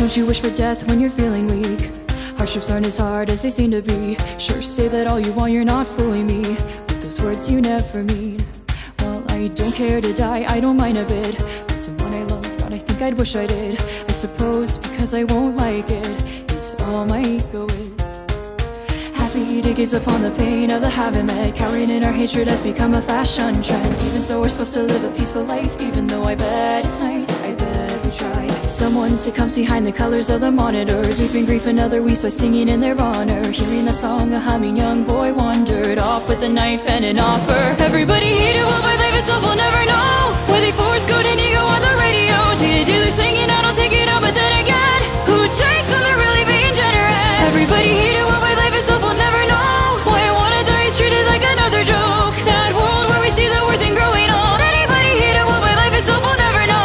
Don't you wish for death when you're feeling weak? Hardships aren't as hard as they seem to be. Sure, say that all you want, you're not fooling me, but those words you never mean. Well, I don't care to die, I don't mind a bit, but someone I love, God, I think I'd wish I did. I suppose because I won't like it is all my ego is. Happy to gaze upon the pain of the haven't met. Cowering in our hatred has become a fashion trend. Even so, we're supposed to live a peaceful life, even though I bet it's nice, I bet we try. Someone succumbs behind the colors of the monitor, deep in grief another weeps by singing in their honor. Hearing that song, a humming young boy wandered off with a knife and an offer. Everybody hated what my life itself will never know. Where they force good and ego on the radio. Do their singing, I don't take it on, but then again, who takes when they're really being generous? Everybody hated what my life itself will never know. Why I wanna die is treated like another joke. That world where we see the worth in growing old. Anybody hated what my life itself will never know.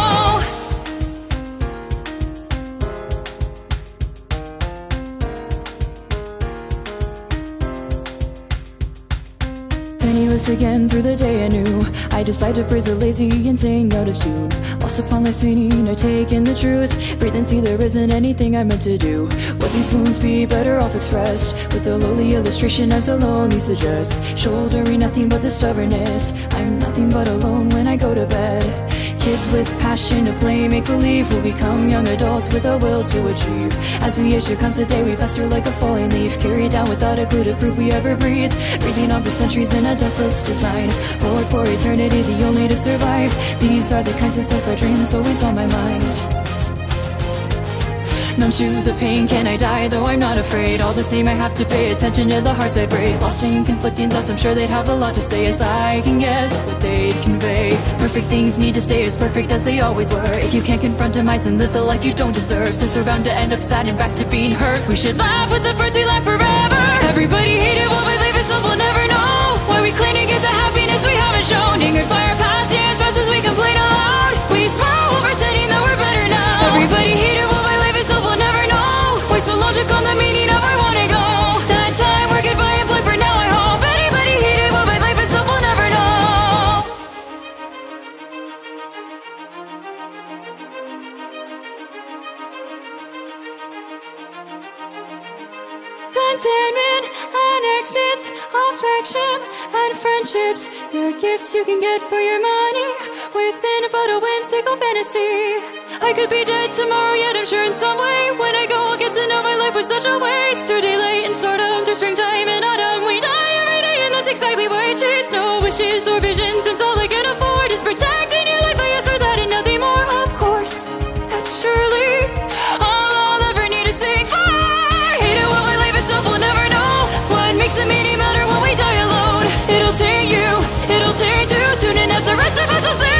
Penniless again through the day anew, I decide to praise the lazy and sing out of tune. Lost upon life's meaning, I take in the truth. Breathe and see there isn't anything I meant to do. Would these wounds be better off expressed with the lowly illustration I'm so lonely suggest? Shouldering nothing but the stubbornness, I'm nothing but alone when I go to bed. Kids with passion to play make-believe will become young adults with a will to achieve. As we age, there comes a day we fester like a falling leaf, carried down without a clue to prove we ever breathed. Breathing on for centuries in a deathless design, bored for eternity, the only to survive. These are the kinds of sci-fi dreams always on my mind. Numb to the pain, can I die? Though I'm not afraid. All the same, I have to pay attention to the hearts I break. Lost in conflicting thoughts, I'm sure they'd have a lot to say, as I can guess what they'd convey. Perfect things need to stay as perfect as they always were. If you can't confront demise and live the life you don't deserve, since we're bound to end up sad and back to being hurt, we should laugh with the friends we laugh forever. Everybody hated what we live itself will never know. Why we cling to get the happiness we haven't shown. Angered by our past, yeah, as fast as we complain aloud. We smile pretending that we're better now. Everybody hated what my life itself will never know. Waste the logic on the meaning of I wanna go. That time we're goodbye and play for now, I hope. Anybody hated what my life itself will never know. Contentment and exits, affection and friendships, they're gifts you can get for your money within but a whimsical fantasy. I could be dead tomorrow, yet I'm sure in some way when I go I'll get to know my life was such a waste. Through daylight and stardom, through springtime and autumn, we die every day, and that's exactly why I chase no wishes or visions, since all I can afford is protecting your life. I ask for that and nothing more. Of course, that's surely all I'll ever need to say. Hated what my life itself will never know. What makes a meaning matter when we die alone? It'll take you too soon enough. The rest of us will say